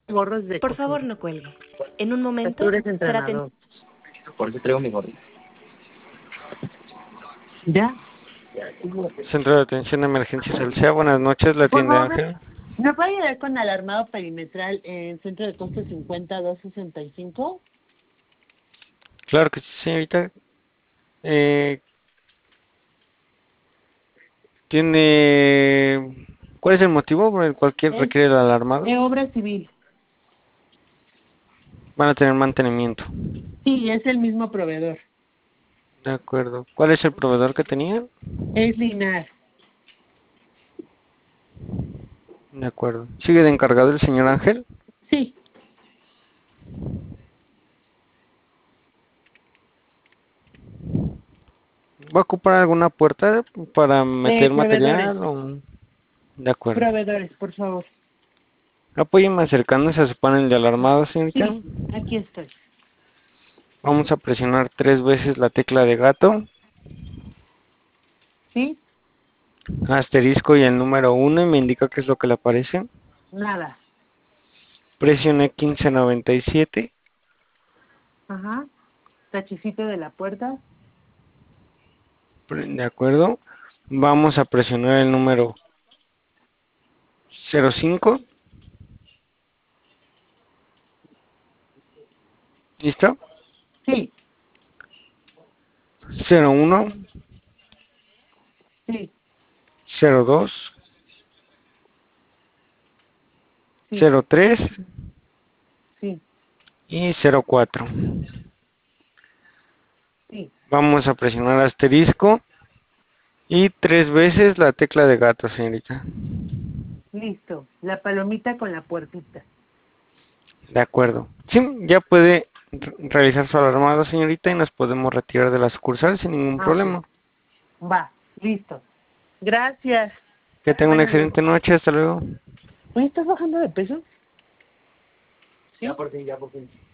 Gorros de Por favor, cocina. no cuelgue. En un momento Tú eres será atendido. entrenador. Por eso traigo mi gorro. ¿Ya? Centro de Atención de Emergencias Alsea, buenas noches, la Por atiende favor, Ángel. ¿me puede ayudar con alarmado perimetral en centro de costo 50265? Claro que sí, señorita. Eh, ¿Cuál es el motivo por el cual Es requiere el alarmado? obra civil. Van a tener mantenimiento. Sí, es el mismo proveedor. De acuerdo. ¿Cuál es el proveedor que tenía? Es Linar. De acuerdo. ¿Sigue de encargado el señor Ángel? Sí. ¿Va a ocupar alguna puerta para meter Proveedores. material? De acuerdo. Proveedores, por favor. Apóyeme acercándose a su panel de alarmado, señorita. Sí, aquí estoy. Vamos a presionar 3 veces la tecla de gato, ¿Sí? asterisco y el número 1 y me indica qué es lo que le aparece. Nada. Presione 1597. Ajá. Tachicito de la puerta. De acuerdo. Vamos a presionar el número 05. ¿Listo? Sí, 01, sí, 02, sí, 03 sí, y 04. sí. Vamos a presionar asterisco y 3 veces la tecla de gato, señorita. Listo. La palomita con la puertita. De acuerdo. Sí, ya puede realizar su alarmado, señorita, y nos podemos retirar de la sucursal sin ningún Ah, problema. ok. Va, listo. Gracias. Que tenga una Buenas noches. excelente noche. Hasta luego. Oye, ¿estás bajando de peso? Ya por fin, ya por fin.